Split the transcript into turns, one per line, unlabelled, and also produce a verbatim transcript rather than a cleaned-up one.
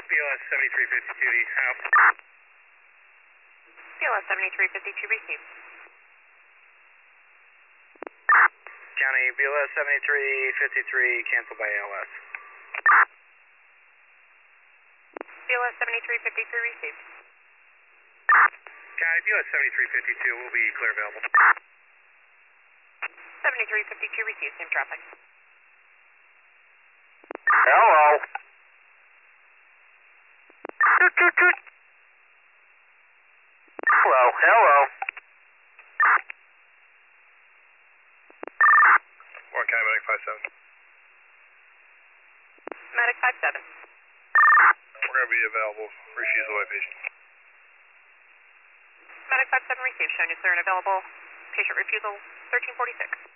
B L S seventy-three fifty-two, the house.
B L S seventy-three fifty-two received.
County, B L S seventy-three fifty-three, canceled by A L S.
B L S seventy-three fifty-three received.
County, B L S seventy-three fifty-two will be clear available.
seventy-three fifty-two received, same traffic.
Hello. Toot, toot, toot. Hello, hello. Warren County, Medic five seven.
Medic five seven.
We're going to be available. Refuse away patient.
Medic five seven received, showing you clear and available. Patient refusal, thirteen forty-six.